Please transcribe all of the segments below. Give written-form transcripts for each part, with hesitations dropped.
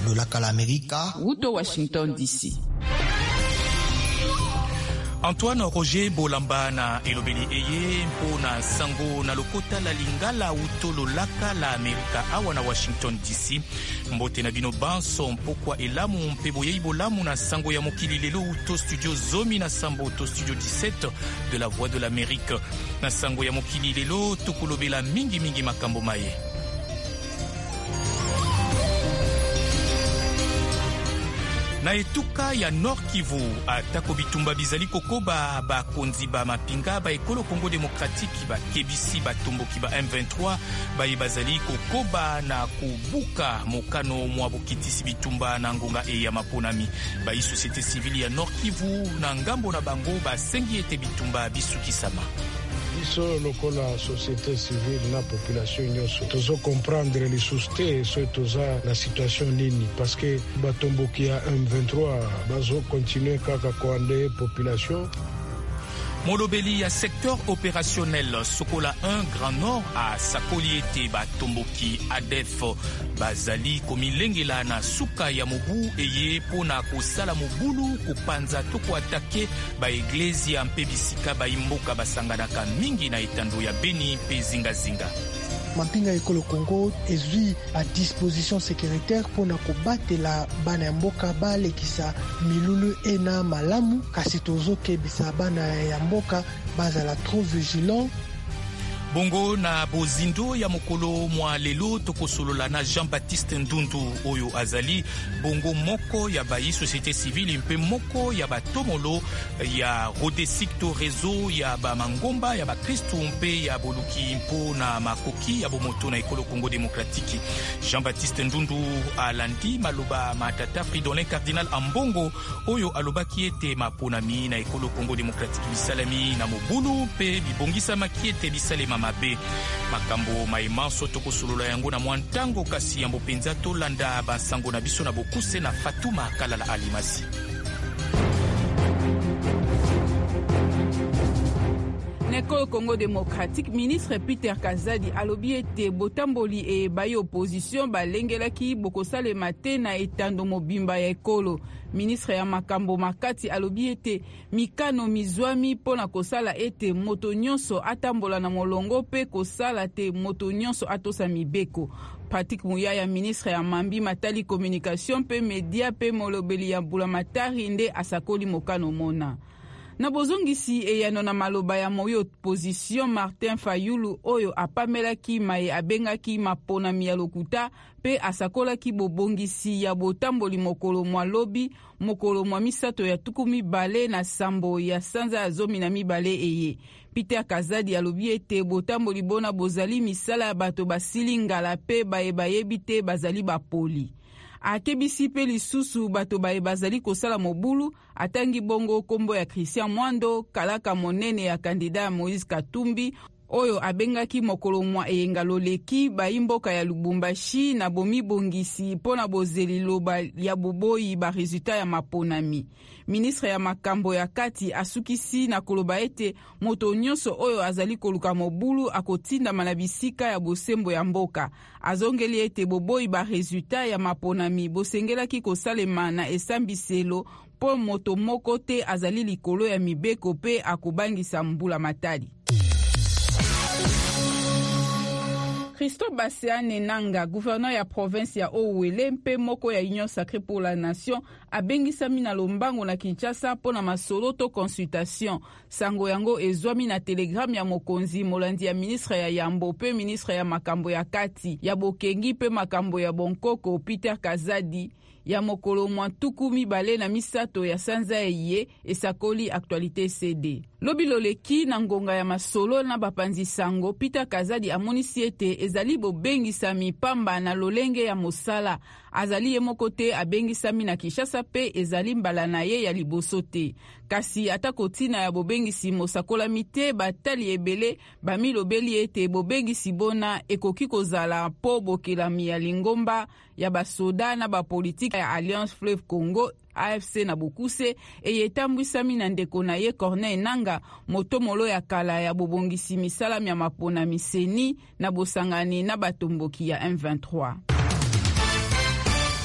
lolaka la Amerika uto Washington DC. Antoine Roger Bolamba na elobeli eye mpona sango na lokota la lingala uto lolaka la Amerika awa na Washington DC. Mbote na bino banso mpokwa elamu mpe boyei bolamu na sango ya mokili lelo uto studio zomi na sambo uto studio 17 de la Voix de l'Amérique. Na sango ya mokili lelo tukulobela mingi makambo maye. Na etuka ya Nord Kivu atako bitumba bizali kokoba bakonzi ba mapinga ba ekolo Congo Démocratique ba kebisi batomboki ba M23 ba bazali kokoba na kubuka mokano mwa bokitisi bitumba na ngonga ya maponami ba société civile ya Nord Kivu na ngambo na bango ba sengi ete bitumba bisukisama. Biso lokola société civile na population nyonso tozo comprendre les sousté so toza na situation nini parce que batomboki ya M23 bazo continuer kaka koande population. Molobeli ya secteur opérationnel Sokola 1 Grand Nord a sakoli ete batomboki ADF bazali komilengela na suka ya mobu eye pona kosala mobulu kopanza to koatake ba eglezia mpe bisika ba imboka basanganaka mingi na etando ya Beni mpe zingazinga. Mampinga ekolo Congo ezui à disposition sécuritaire pona kobatela bana mboka balekisa milulu ena malamu kasi tozo kebisa bana ya mboka bazala trop vigilant. Bongo na bozindo ya mokolo mwa lelo tokosolola na Jean-Baptiste Ndundu oyo azali bongo moko ya bayi société civile mpe moko ya batomolo ya Rodesikto réseau ya ba mangomba ya ba Kristu mpe ya boluki mpo na makoki ya bomoto na ekolo Congo Démocratique. Jean-Baptiste Ndundu alandi maloba matata Fridolin Cardinal Ambongo oyo alobaki ete maponami na ekolo Congo Démocratique bisalami na mobulu mpe bibongisa makiete bisalema mabe. Makambo maimanso tokosolola yango na mwantango kasi yambo penza tolanda basango na biso na bokuse na Fatuma Kalala Alimasi. Nekolo Congo Démocratique, ministre Peter Kazadi alobi ete botamboli e bayi opposition balengelaki bokosale mate na etando mobimba ya ekolo. Ministre ya makambo makati alobi ete mikano mizwami pona kosala ete moto nyonso atambola na molongo pe kosala te moto nyonso atosa mibeko. Patrick Muyaya, ministre ya mambi matali communication pe media pe molobeli ya Mbulamatari nde asakoli mokano mona. Na bozongisi eyano na maloba ya moyo opposition Martin Fayulu oyo apamelaki maye abengaki maponami ya lokuta pe asakolaki bobongisi ya botamboli mokolo mwa lobi mokolo mwa misato ya tukumi bale na sambo ya sanza ya zomi na mibale eye. Peter Kazadi alobi ete botamboli bona bozali misala ya bato basili ngala pe bayebi te bazali bapoli. Akebisi pe lisusu bato baye bazali kosala mobulu atangi bongo kombo ya Christian Mwando kalaka monene ya kandida ya Moïse Katumbi oyo abengaki mokolo mwa eyengaloleki baimboka ya Lubumbashi na bomibongisi pona bozeli loba ya boboyi ba resultat ya maponami. Ministre ya makambo ya kati asukisi na koloba ete moto nyonso oyo azali koluka mobulu akotinda na bisika ya bosembo ya mboka. Azongeli ete boboyi ba resultat ya maponami bosengelaki kosalema na esambiselo po moto moko te azali likolo ya mibeko pe akobangisa mbula matali. Christo Baseane Nanga, gouverneur ya province ya Ouele mpe moko ya Union Sacrée pour la Nation, abengisami na lombango na Kinshasa pona masolo to consultation. Sango yango ezwami na telegram ya mokonzi molandi ya ministre ya Yambo pe ministre ya makambo ya kati ya Bokengi pe makambo ya Bonkoko Peter Kazadi ya mokolo mwa tuku mibale na misato ya sanza eye esakoli actualité CD. Lobi loleki na ngonga ya masolo na bapanzi sango Peter Kazadi amonisi ete ezali bobengisami pamba na lolenge ya mosala. Azali ye moko te abengisami na Kinshasa pe ezali mbala na ye ya liboso te. Kasi atako tina ya bobengisi mosakola mite batali ebele bamilobeli ete bobengisi bona ekoki kozala po bokelami ya lingomba ya basoda na bapolitika ya Alliance Fleuve Congo AFC na bokuse eyetambwisami na ndeko na ye Corneille Nanga motomolo ya kala ya bobongisi misala ya mapona miseni na bosangani na batomboki ya M23.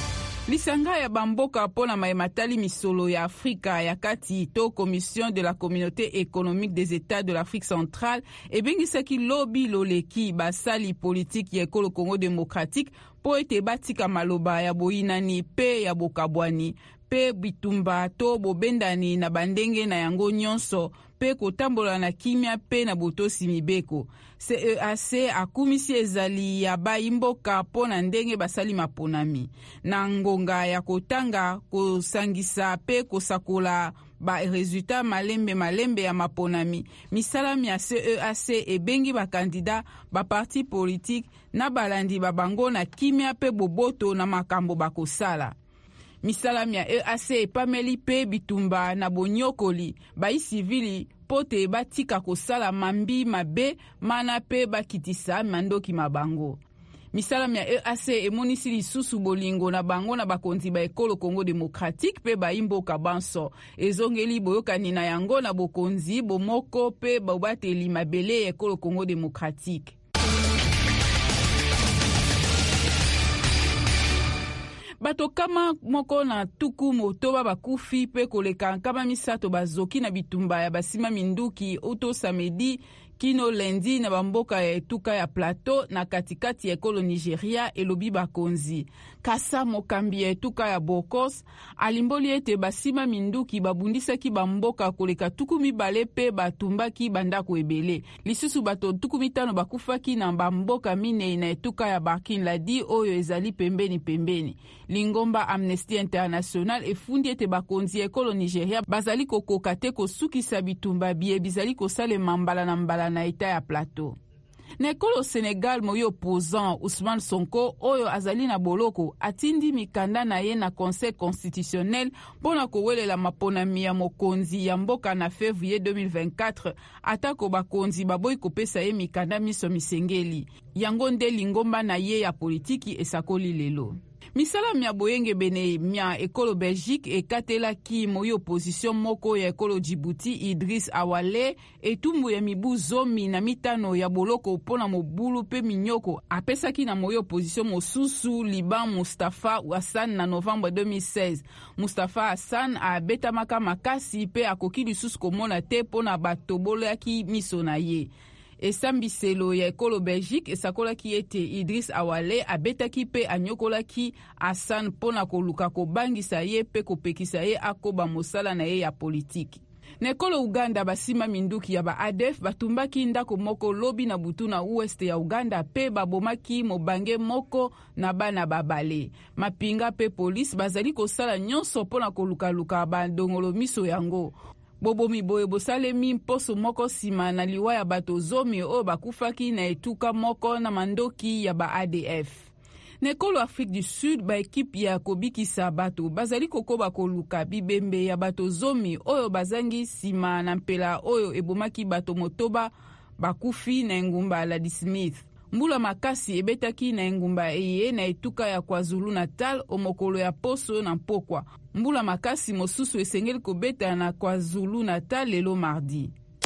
lisanga ya bamboka pona maematali misolo ya Afrika ya kati to Commission de la Communauté économique des États de l'Afrique centrale ebengisaki lobi loleki basali politique ya ekolo Congo démocratique po ete batika maloba ya boyinani pe ya bokabwani pe bitumba to bobendani na bandenge na yango nyonso pe kotambola na kimia pe na botosi mibeko. CEAC akumisi ezali ya baimboka po na ndenge basali maponami na ngonga ya kotanga kosangisa pe kosakola ba resultat malembe ya maponami. Misalami ya CEAC ebengi bakandida ba parti politique na balandi babango na kimia pe boboto na makambo bakosala. Misalami ya EAC epameli pe bitumba na bonyokoli bai civili pote batika kosala mambi mabe mana pe bakitisa mandoki mabango. Misalami ya EAC emonisi lisusu bolingo na bango na bakonzi ba ekolo Congo démocratique pe baimboka banso ezongeli boyokani na yango na bokonzi bomoko pe bobateli mabele ekolo Congo démocratique. Bato kama moko na tuku motoba bakufi pe koleka nkama misato bazoki na bitumba ya basima minduki oto samedi kino lendi na bamboka ya etuka ya plateau na katikati ya ekolo Nigeria elobi bakonzi. Kasa mokambi ya etuka ya Bokos alimboli ete basima minduki babundisaki bamboka koleka tuku mibale pe batumbaki bandako ebele. Lisusu bato tuku mitano bakufaki na bamboka minei na etuka ya Barkin Ladi oyo ezali pembeni. Lingomba Amnesty International efundi ete bakonzi ya ekolo Nigeria bazali kokoka te kosukisa bitumba bie bizali kosalema mbala na mbala na eta ya plateau. Na ekolo Senegal moyo opposant Ousmane Sonko oyo azali na boloko atindi mikanda na ye na Conseil constitutionnel pona kowelela maponami ya mokonzi ya mboka na février 2024 atako bakonzi baboyi kopesa ye mikanda miso misengeli. Yango nde lingomba na ye ya politiki esakoli lelo. Misala mia boyenge bene mia ekolo Belgique ekatelaki moyo opposition moko ya ekolo Djibouti Idriss Awale etumbu ya mibu zomi na mitano ya boloko pona mobulu pe minyoko apesaki na moyo opposition mosusu Liban Mustafa Hassan na novembre 2016. Mustafa Hassan abetamaka makasi pe akoki lisusu komona te pona batoboloaki miso na ye. Esambiselo ya ekolo Belgique esakolaki ete Idriss Awale abetaki pe anyokolaki Hassan pona koluka kobangisa ye pe kopekisa ye akoba mosala na ye ya politiki. Na ekolo Uganda basima minduki ya ba ADF batumbaki ndako moko lobi na butu na ouest ya Uganda pe babomaki mobange moko na bana babale. Mapinga pe police bazali kosala nyonso pona koluka bandongolo miso yango. Bobomi boye bosalemi mposo moko sima na liwa ya bato zomi oyo bakufaki na etuka moko na mandoki ya ba ADF. Na ekolo Afrique du Sud ba ekipe ya kobikisa bato bazali kokoba koluka bibembe ya bato zomi oyo bazangi sima na mpela oyo ebomaki bato motoba bakufi na engumba la Smith. Mbula makasi ebetaki na engumba eye na etuka ya KwaZulu Natal omokolo ya poso na mpokwa. Mbula makasi mosusu esengeli kobeta na KwaZulu Natal lelo mardi.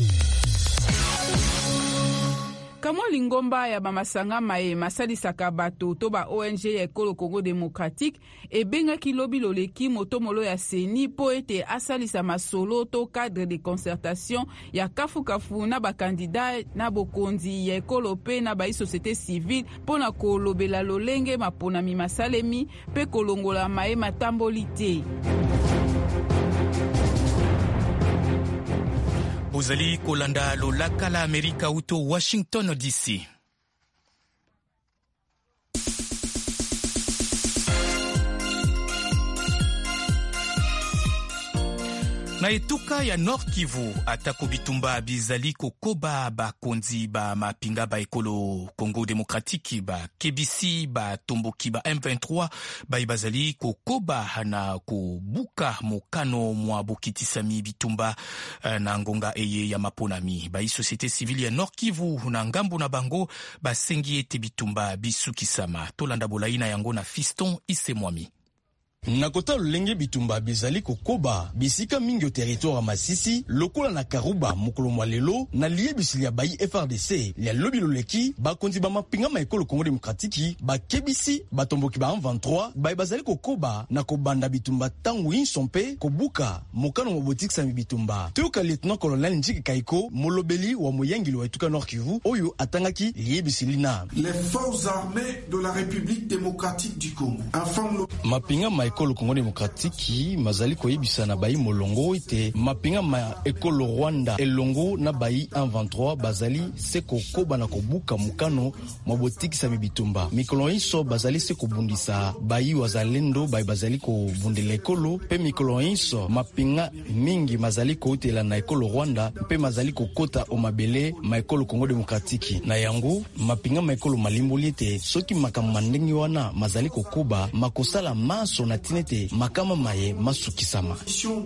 Kamwa lingomba ya bamasanga maye masalisaka bato to ba ONG ya ekolo Congo démocratique ebengaki lobi loleki motomolo ya seni po ete asalisa masolo to cadre de concertation ya kafu na bakandida na bokonzi ya ekolo pe na ba société civile pona kolobela lolenge maponami masalemi pe kolongola maye matamboli te. Bozali kolanda lolaka la Amerika uto Washington DC. Na etuka ya Nord Kivu atako bitumba bizali kokoba bakonzi ba mapinga ba ekolo Congo démocratique ba KBC ba tomboki ba M23 ba ibazali kokoba na kobuka mokano mwa bokitisami bitumba na ngonga eye ya maponami ba société civile ya Nord Kivu na ngambo na bango basengi ete bitumba bisukisama tolanda bolaina yango na Fiston Isemwami. nakota lolenge bitumba bizali kokoba bisika mingi o territoire Masisi lokola na Karuba mokolo mwa lelo na liebisili ya bayi FRDC ya lobi loleki bakonzi ba mapinga ma ekolo Congo Démocratique bakebisi batomboki ba 23 bayi bazali kokoba na kobanda bitumba tangu insompe kobuka mokano mobotikisa bitumba toyoka lieutenant colonel Njiki Kaiko molobeli wa moyangili wa etuka Nord Kivu oyo atangaki liebisili na les forces armées de la République démocratique du Congo mapinga ma ekolo Congo Démocratique mazali koyebisa na bayi molongo ite mapinga ma ekolo Rwanda elongo na bayi 23 bazali se kokoba na kobuka mukano mabotikisa bitumba mikolo inso bazali se kobundisa bayi wazalendo bayi bazali kobundela ekolo pe mikolo inso mapinga mingi mazali koutela na ekolo Rwanda pe mazali kokota o mabele ma ekolo Congo Démocratique na yango mapinga ma ekolo malimboli ete soki makama mandengi wana mazali kokoba makosala maso na tinete makama maye masukisama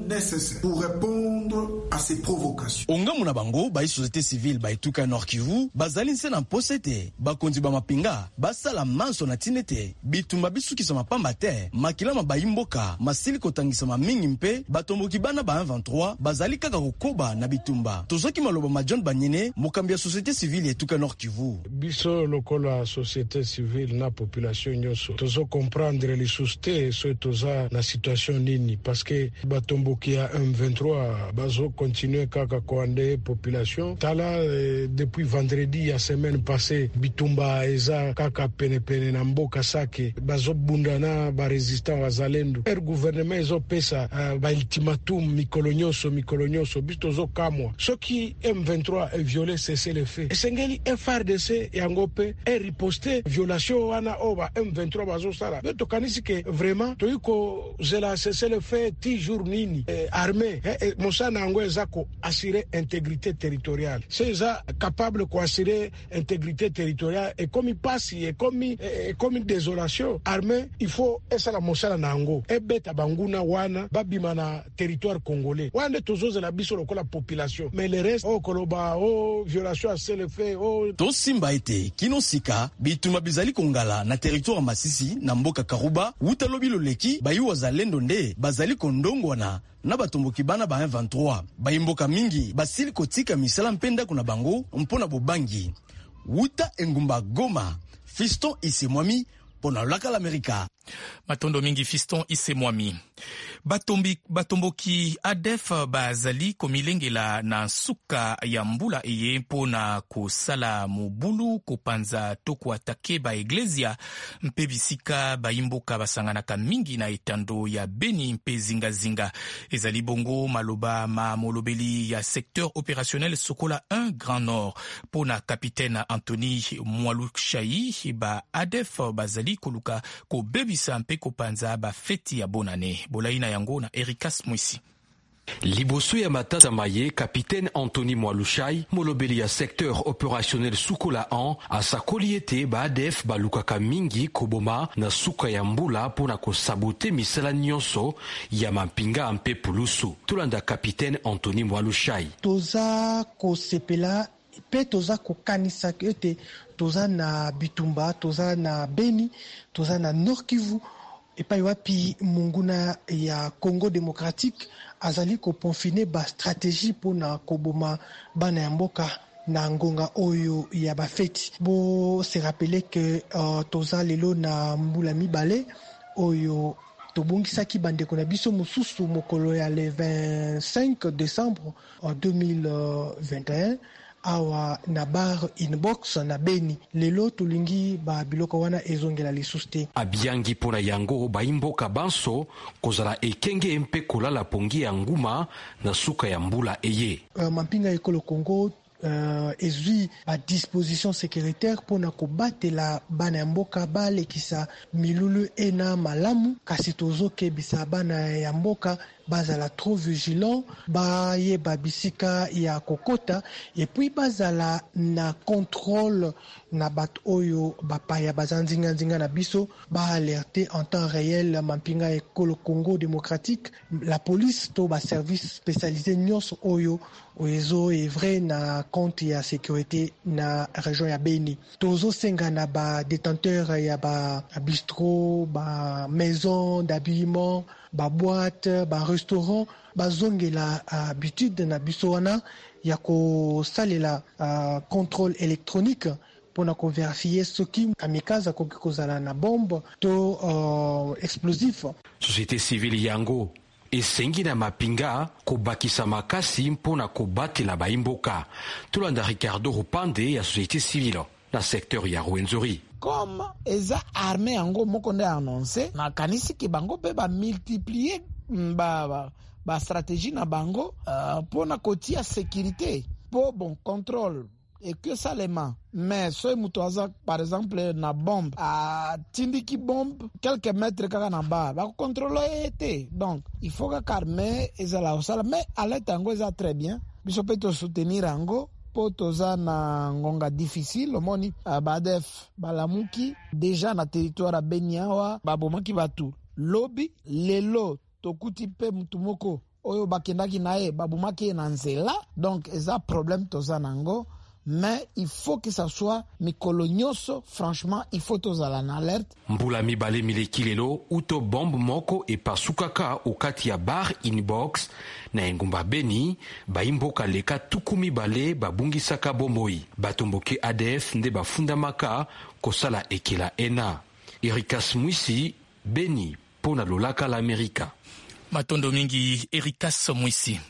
pour répondre à ces provocations. Ongamu na bango bayi société civile bayi tuka Nord Kivu bazali nse na posete bakonzi ba mapinga basala maso na tinete bitumba bisukisama pamba te makilama bayi mboka masili kotangisama mingi mpe batomboki bana ba 23 bazali kaka kokoba na bitumba tozoki maloba ma John Banyene mokambi ya société civile etuka Nord Kivu biso lokola société civile na population nyonso tozo comprendre les soucis so toza na situation nini parce que batomboki ya M23 bazo continuer kaka koande population tala depuis vendredi ya semaine passée bitumba eza kaka pene na mboka sake bazo bundana ba resistant wazalendo gouvernement ezo pesa ba ultimatum mikolo nyonso biso zo kamwa soki M23 est violé cesser les faits esengeli FRDC yango pe riposter violation wana oba M23 bazo sala beto kanisi ke vraiment toyiko zela cesser les faits ti jour nini armée mosana yango eza ko assurer intégrité territoriale c'est ça capable ko assurer intégrité territoriale et comme il passe et comme désolation armée il faut esala mosala nango ebeta banguna wana babima na territoire congolais wande tozoze la biso lokola population mais le reste koloba violation à le fait to simba ete kinosika bituma bizali kongala na territoire Masisi na mboka Karuba utalobi loleki bayi wazalendo nde bazali kondongwana na batomboki bana ba 23 bayimboka mingi basili kotika misala mpenda kuna bango mpona bobangi wuta engumba Goma Fiston Isemwami pona laka l'Amerika matondo mingi Fiston Isemwami batomboki ADF bazali komilengela na suka ya mbula eye mpona kosala mobulu kopanza to koatake ba eglesia mpe bisika bayimboka basanganaka mingi na etando ya Beni mpe zingazinga ezali bongo maloba ma molobeli ya secteur opérationnel Sokola 1 Grand Nord pona capitaine Anthony Mwalushai ba ADF bazali koluka ko bebisa mpe kopanza ba feti ya bonane bolaina yango na Erikas Mwisi. Liboso ya matata maye capitaine Anthony Mwalushai molobeli ya secteur opérationnel Sokola 1 asakoli ete ba ADF balukaka mingi koboma na suka ya mbula pona kosabote misala nyonso ya mampinga mpe pulusu tolanda capitaine Anthony Mwalushai toza kosepela pe toza kokanisa ete toza na bitumba toza na Beni toza na Nord Kivu epai wapi munguna ya Congo Démocratique azali koponfine ba stratégie pona koboma bana ya mboka na ngonga oyo ya bafeti bo se rappeler que toza lelo na mbula mibale oyo tobongisaki bandeko na biso mosusu mokolo ya le 25 décembre 2021 awa na bar inbox na Beni lelo tulingi ba biloko wana ezongela lisusu te abiangi pona yango baimboka banso kozala ekenge mpe kolala pongi ya nguma na suka ya mbula eye mampinga ekolo Congo ezwi ba disposition sécuritaire pona kobatela bana ya mboka balekisa milulu ena malamu kasi tozokebisa bana ya mboka bazala trop vigilant bayeba bisika ya kokota et puis bazala na contrôle na bato oyo bapaya bazanzinga na biso baalerter en temps réel mampinga ekolo Congo démocratique la police to ba service spécialisé nyonso oyo oyezo evre na compte ya sécurité na région ya Beni tozo senga na ba détenteur ya ba bistrot ba maison d'habillement ba boîte ba restaurant bazongela habitude na biso wana ya ko salela contrôle électronique pona ko vérifier soki kamikaze ko kozala na bombe to explosif. Société civile yango esengi na mapinga kobakisa makasi mpona kobatela baimboka. Tolanda Ricardo Rupande ya société civile na secteur ya Rwenzori. Comme eza armée yango moko nde annonce na kanisi ki bango pe ba multiplier ba stratégie na bango pona kotia sécurité pour bon contrôle et que ça les mains. Mais ce mutoaza par exemple na bombe tindiki bombe quelques mètres kaka na ba contrôler été. Donc il faut que armée ezala osala mais à l'étango eza très bien biso peut soutenir ango po toza na ngonga difficile omoni badef balamuki déjà na territoire ya Benyawa babomaki batu lobi lelo tokuti pe mutu moko oyo bakendaki na ye babomaki na nzela donc eza problème toza nango. Mais il faut que ça soit mikolo nyonso franchement il faut tozala na alerte. Mbula mibale mileki lelo uto bombe moko epasukaka okati ya bar inbox na engumba Beni baimboka leka tuku mibale babungisaka bomboi batomboke ADF nde bafundamaka kosala ekela ena. Erikas Mwisi Beni pona lolaka la Amerika. Matondo mingi Erikas Mwisi.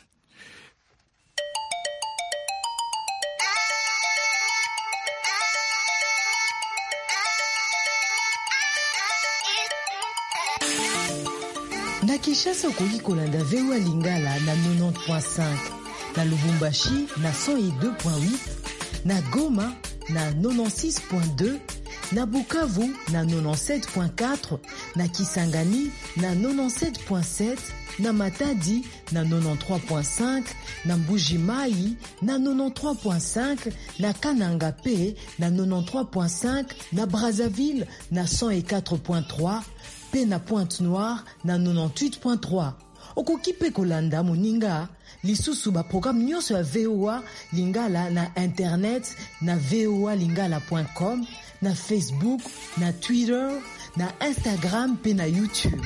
Na Kinshasa okoki kolanda VOA Lingala na 90.5, na Lubumbashi na 102.8, na Goma na 96.2, na Bukavu na 97.4, na Kisangani na 97.7, na Matadi na 93.5, na Mbuji-Mayi na 93.5, na Kananga Pe na 93.5, na Brazzaville na 104.3, pe na Pointe-Noire na 98.3. Okoki pe kolanda moninga lisusu ba programme nyonso ya VOA Lingala na internet na voalingala.com, na Facebook, na Twitter, na Instagram pe na YouTube.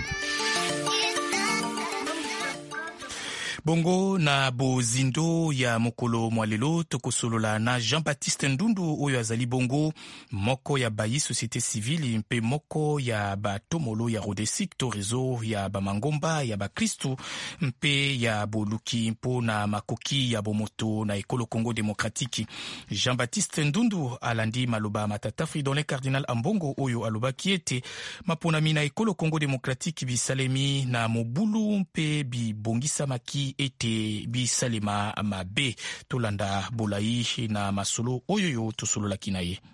Bongo na bozindo ya mokolo mwalelo tokosolola na Jean-Baptiste Ndundu oyo azali bongo moko ya bayi société civile mpe moko ya batomolo ya Rodesic to réseau ya bamangomba ya bakristu mpe ya boluki mpo na makoki ya bomoto na ekolo Congo démocratique. Jean-Baptiste Ndundu alandi maloba matata Fridolin Cardinal Ambongo oyo alobaki ete maponami na ekolo Congo démocratique bisalemi na mobulu mpe bibongisamaki ete bisalema mabe. Tolanda bolai na masolo oyoyo tosololaki na ye.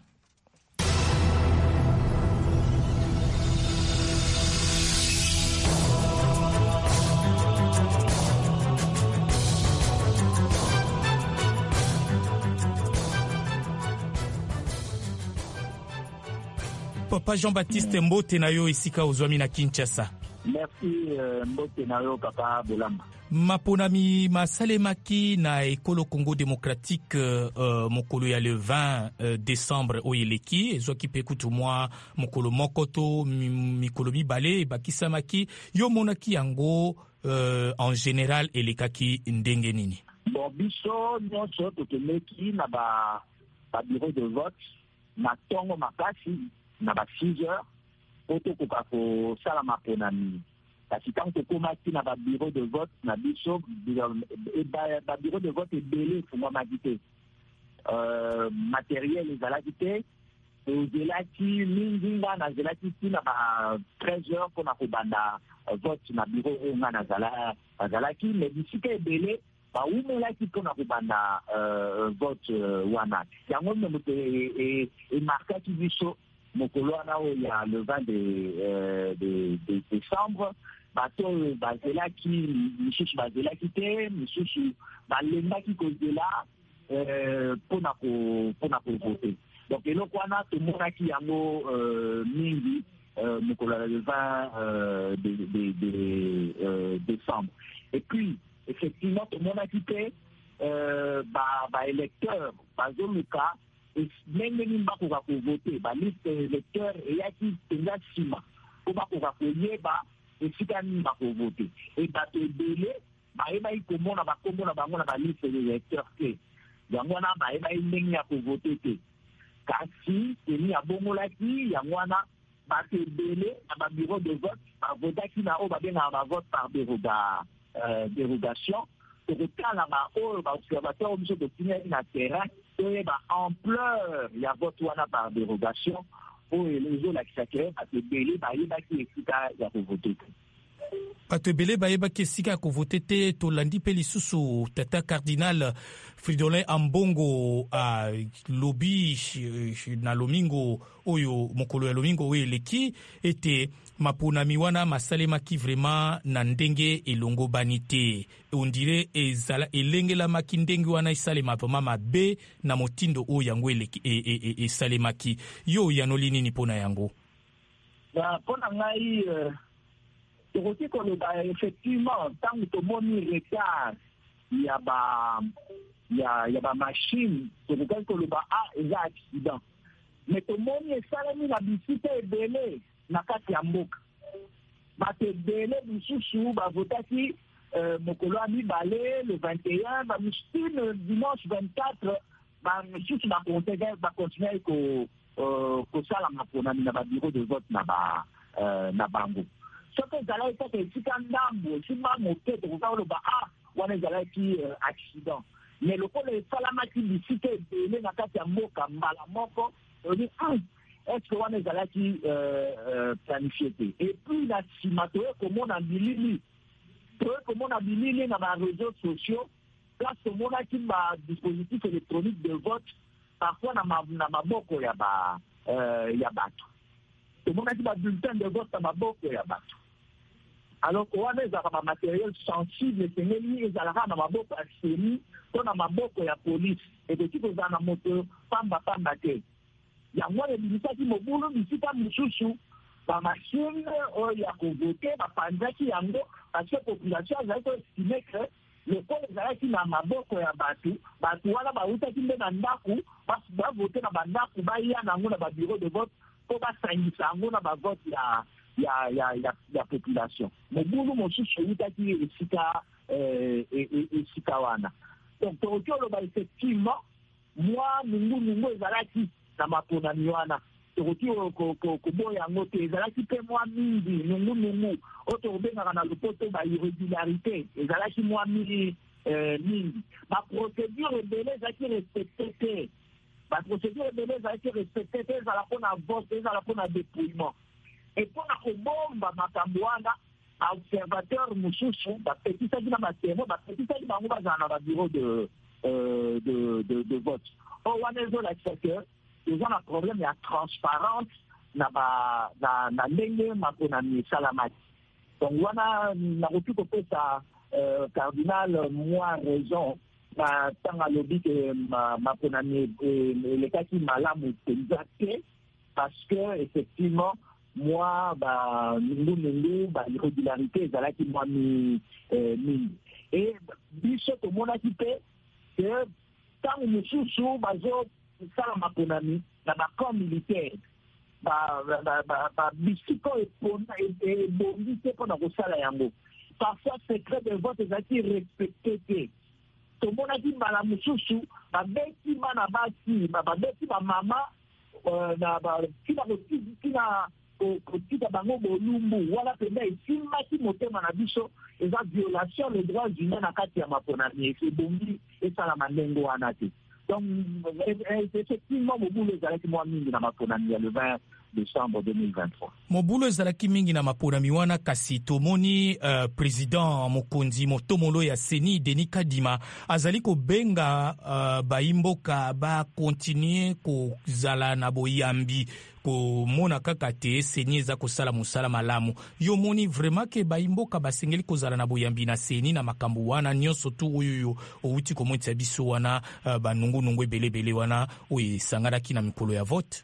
Papa Jean-Baptiste Mbote na yo esika ozwami na Kinshasa. Merci Mbote na yo Papa Bolamba. Maponami masalemaki na ekolo Congo démocratique mokolo ya le 20 décembre oyeleki ezwaki pe kutu mwa mokolo mokoto mikolo mibale bakisamaki yo monaki yango en général elekaki ndenge nini? Bon biso nyonso tokendeki na ba bureau de vote na tongo makasi na ba 6 heures poto ko sala maponami. Kasi tant que komaki na ba bureau de vote na biso ba bureau de vote ebele fuma magite matériel ezalaki te ozelaki mingi nga nazelaki tina ba 13 heures mpona kobanda vote na bureau oyo nga nazalaki mais bisika ebele baumelaki mpona kobanda vote wana yango me moto emarkaki biso mokolo wana oyo ya le 20 de décembre bato bazelaki misusu bazelaki te misusu balembaki kozela mpona kovote. Donc eloko wana tomonaki yango mingi mokolo ya le 20 de décembre. Et puis effectivement tomonaki te baélecteur bazoluka ndenge nini bakoka kovote baliste électeur eyaki mpenza nsima mpo bakoka koyeba esika nini bakovote. E bato ebele bayebaki komona bakombo na bango na baliste électeur te, yango wana bayebaki ndenge ya kovote te. Kasi teni abongolaki yango wana bato ebele na babureau de vote bavotaki na oyo babengaka bavote par dérogation. Tokotala baoyo baobservateur biso totinaki na terrain toyeba ampleur ya vote wana par dérogation oyo ezolakisaka bato ebele bayebaki esika ya kovote te. Bato ebele bayebaki esika ya kovote te. Tolandi mpe lisusu tata cardinal Fridolin Ambongo lobi na lomingo oyo mokolo ya lomingo oyo eleki ete maponami wana masalemaki vraiment na ndenge elongobani te. Ondire elengelamaki ndenge wana esalema vraiment mabe na motindo oyo yango esalemaki. Yo yanoli nini mpona yango? Mpona ngai tokoki koloba effectivement ntango tomoni retard ya bamashine tokokaki koloba eza accident, mais tomoni esalemi na bisika ebele na kati ya mboka. Bato ebele misusu bavotaki mokolo ya mibale le 21 bamisusu dimanche 24 bamisusu bakontinue kosala maponami na babureau de vote na bango. Soki ezalaki kaka esika ndambo esimba moke tokoka koloba wana ezalaki accident, mais lokola esalamaki bisika ebele na kati ya mboka mbala moko odi est-ce wana ezalaki planifié te. Et puis na nsima toyekomona bilili na baréseaux sociaux place tomonaki badispositif électronique de vote parfois na maboko ya bato. Tomonaki babulletin de vote na maboko ya bato. Alors wana ezalaka bamateriel sensible esengeli ezalaka na maboko ya seni to na maboko ya polise ekoki kozala na moto pamba te. Yango wana ebimisaki mobulu bisika mosusu bamashine oyo ya kovote bapanzaki yango parce que population azali koestime ke lokola ezalaki na maboko ya bato wana bautaki nde na ndako bavote na bandako baya nango na babureau de vote mpo basangisa yango na bavote ya population. Mobulu mosusu eutaki esika wana. Donc tokoki oloba effectivement mwa nungu ezalaki na maponami wana tokoki koboya yango te, ezalaki mpe mwa mingi nungu oyo tokobengaka na lopoto bairrégularité ezalaki mwa mingi. Baprocédure ebele ezalaki respecte te, ezala mpona vote, ezala mpona dépouillement. Et mpona kobomba makambo wana baobservateur mosusu bapetisaki na batémoin bapetisaki bango bazala na babureau de vote. Oyo wana ezolakisa ke eza na problème ya transparence na ndenge maponami esalamaki. Donc wana nakoki kopesa cardinal mwa raison na ntango alobi ke maponami elekaki malamu mpenza te, parce que effectivement mwa nungu irrégularité ezalaki mwa mingi. Et biso tomonaki mpe ke ntango mosusu bazosala maponami na bacamp militaire bisika ebongi te mpona kosala yango. Parfois secret de vote ezalaki respecté te. Tomonaki mbala mosusu babeti bana basi babeti bamama tina kotika bango bolumbu wana mpenza esimbaki motema na biso eza violation les droits humains na kati ya maponami ebongi esalama ndenge wana te. Donc effectivement mobulu ezalaki mwa mingi na maponami ya le 20 décembre 2023. Mobulu ezalaki mingi na maponami wana, kasi tomoni président mokonzi motomolo ya Seni Denis Kadima azali kobenga baimboka ba continuer kozala na boyambi komona kaka te seni eza kosala mosala malamu. Yo moni vraiment ke baimboka basengeli kozala na boyambi na seni na makambo wana nyonso tu oyo outi komonisa biso wana banungu ebele wana oyo esanganaki na mikolo ya vote.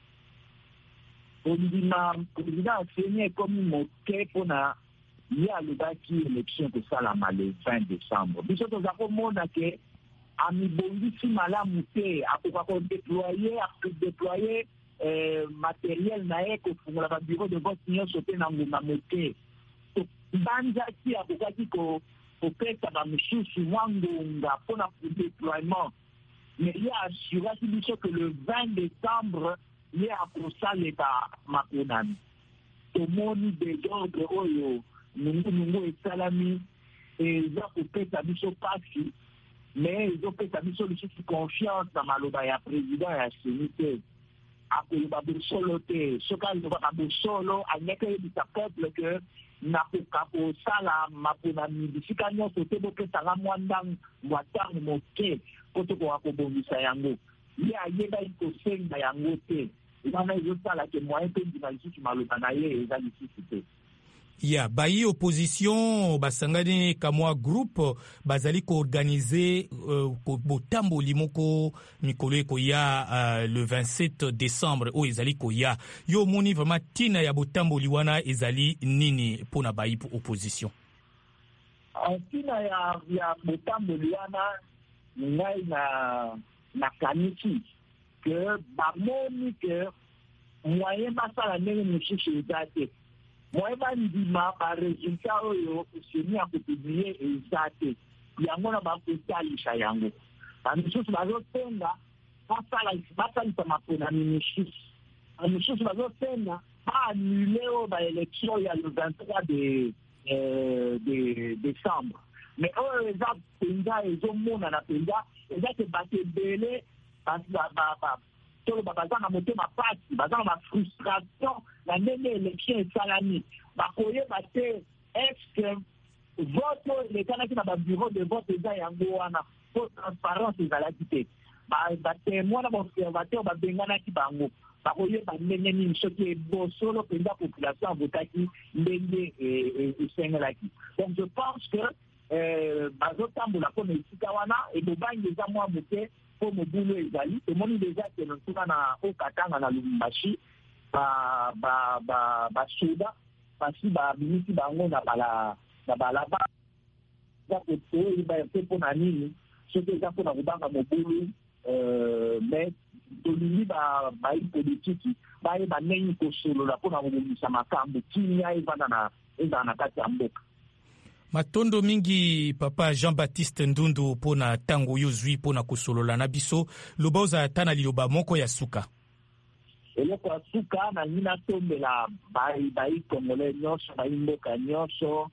Ondima président seni ekomi moke mpona ye alobaki élection kosalama le 20 décembre. Biso toza komona ke amibongisi malamu te, akoka kodéployer matériel na ye kofungola babureau de vote nyonso te na ngonga moke. Banzaki akokaki kopesa bamisusu mwa ngonga mpona déploiement. Mais ye assuraki biso ke le 20 décembre ye akosaleka maponami. Tomoni désordre oyo nungu esalami eza kopesa biso pasi, mais ezopesa biso lisusu confiance na maloba ya président ya seni te. Akoyeba bosolo te, soki alobaka bosolo anyaka yebisa peuple ke nakoka kosala maponami bisika nyonso te bopesanga mwa ntango moke po tokoka kobongisa yango. Ye ayebaki kosenga yango te, wana ezosala ke moyen mpe ndima lisusu maloba na ye eza lisusu te. Ya bayi opposition basangani kamwa groupe bazali koorganize botamboli moko mikolo ekoya le 27 décembre o ezali koya. Yo moni vraiment tina ya botamboli wana ezali nini pona bayi opposition? Tina ya botamboli wana ngai na kanisi ke bamoni ke moyen basala ndenge mosusu eza te. Moi bandima ba résultat oyo seni a publier eza te. Yango na bakosalisha yango. Bamisusu bazotenda basalisa maponami misusu. Bamisusu bazotenda baannule oyo baélection ya le 23 de décembre. Mais oyo eza mpenza ezomonana mpenza eza ke bato ebele toloba baza na motema pasi, baza na frustration na ndenge élection esalami. Bakoyeba te est-ce vote elekanaki na babureau de vote eza yango wana po transparence ezalaki te. Batémoin na baobservateur babenganaki bango bakoyeba ndenge nini soki ebosolo mpenza population avotaki ndenge esengelaki. Donc je pense que bazotambola mpona esika wana ebobangi eza mwa moke po mobulu ezali. Tomoni deja keno ntuna na okatanga na Lubumbashi basoda basi babimisi bango na balaba za kotoyeba mpe mpona nini soki eza mpona kobanga mobulu. Mais tolingi bayi politiki bayeba ndenge kosolola mpona kobongisa makambo kimia ezala na kati ya mboka. Matondo mingi papa Jean-Baptiste Ndundu pona tango yo zwi pona kosolola na biso loba oza tana liloba moko ya suka. Eloko ya suka na nina tombela bayi Congolais nyonso bayi mboka nyonso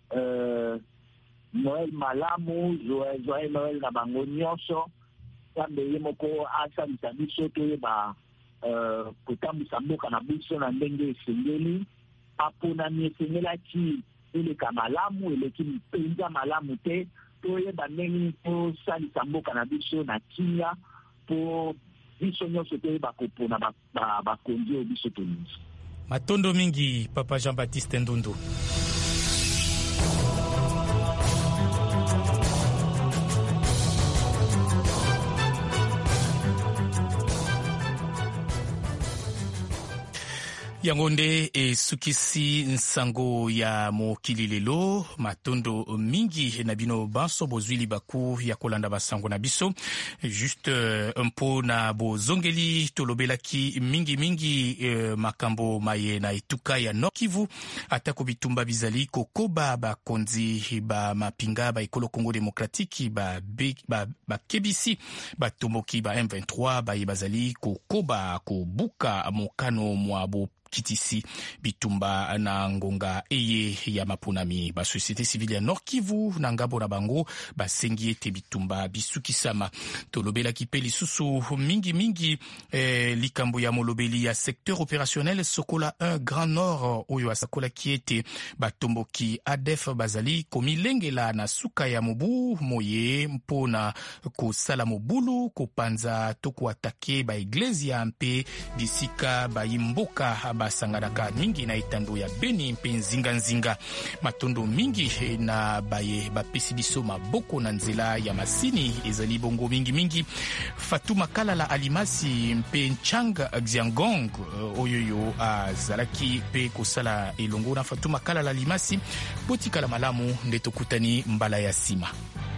Noël malamu, joyeux Noël na bango nyonso. Kambe ye moko asalisa biso toyeba kotambisa mboka na biso na ndenge esengeli. Aponami esengelaki eleka malamu, eleki mpenza malamu te. Toyeba ndenge tosalisa mboka na biso na kimia po biso nyonso toyeba kopona bakonzi oyo biso tolingi. Matondo mingi papa Jean-Baptiste Ndundu. Yango nde esukisi nsango ya mokili lelo. Matondo mingi na bino banso bozwi libaku ya kolanda basango na biso. Juste mpo na bozongeli tolobelaki mingi makambo maye na etuka ya Nord Kivu atako bitumba bizali kokoba bakonzi ba mapinga ba ekolo Congo démocratique ba kebisi batomboki ba M23 ba bazali kokoba kobuka mokano mwa bo Kitisi, bitumba na ngonga eye ya mapunami. Ba société civile ya Nord Kivu na ngabo na bango basengi ete bitumba bisukisama. Tolobela kipe lisusu mingi likambo ya molobeli ya secteur opérationnel Sokola 1 Grand Nord oyo asakola kiete batomboki ADF bazali komilengela na suka ya mobu moye mpona kosala mobulu kopanza to kuatake ba iglesia mpe bisika ba imboka basanganaka mingi na etando ya Beni mpe nzinga matondo mingi na baye bapesi biso maboko na nzela ya masini ezali bongo mingi Fatuma Kalala Alimasi mpe Nchanga Xiangong oyoyo azalaki pe kosala elongo na Fatuma Kalala Alimasi botikala malamu nde tokutani mbala ya sima.